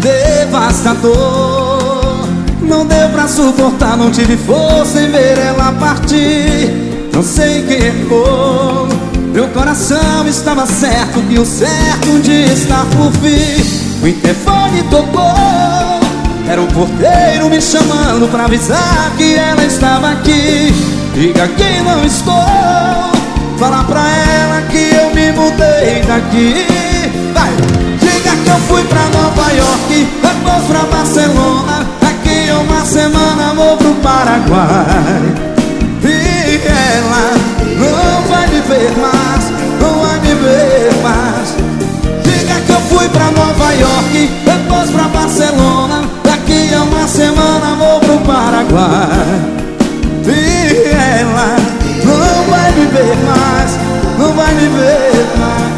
devastador. Não deu pra suportar, não tive força em ver ela partir. Não sei quem errou, meu coração estava certo que o certo um dia está por vir. O interfone tocou, era o porteiro me chamando pra avisar que ela estava aqui. Diga que não estou, fala pra ela que eu me mudei daqui. Vai! Diga que eu fui pra Nova York, depois pra Barcelona. Daqui a uma semana vou pro Paraguai. E ela não vai me ver mais, não vai me ver mais. Diga que eu fui pra Nova York, depois pra Barcelona. Daqui a uma semana vou pro Paraguai. E ela não vai me ver mais, não vai me ver mais.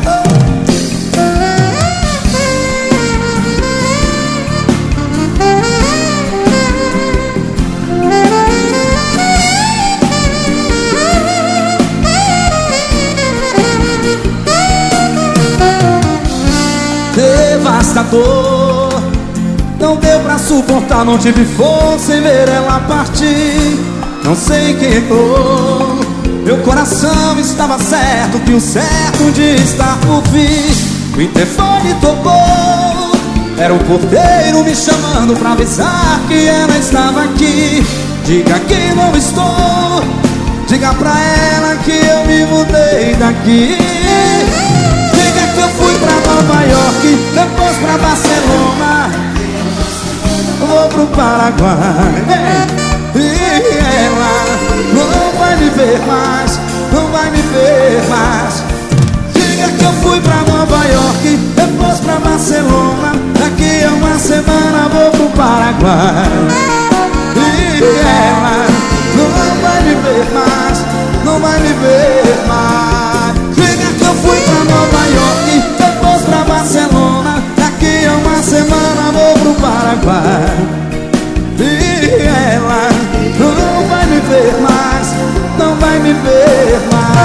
Devastador, não deu pra suportar, não tive força em ver ela partir. Não sei quem errou, meu coração estava certo que o certo um dia está por vir. O interfone tocou, era o porteiro me chamando pra avisar que ela estava aqui. Diga que não estou, diga pra ela que eu me mudei daqui. Diga que eu fui pra Nova York, depois pra Barcelona, vou pro Paraguai. E ela não vai me ver mais, não vai me ver mais. Diga que eu fui pra Nova York, depois pra Barcelona. Daqui a uma semana vou pro Paraguai. E ela não vai me ver mais, não vai me ver mais. Diga que eu fui pra Nova York, depois pra Barcelona. Daqui a uma semana vou pro Paraguai. E ela não vai me ver mais, não vai me ver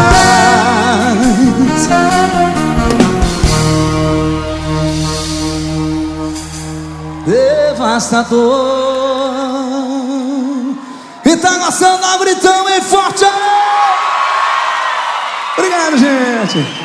mais. Devastador. E tá gostando da Gritão bem forte? Obrigado, gente.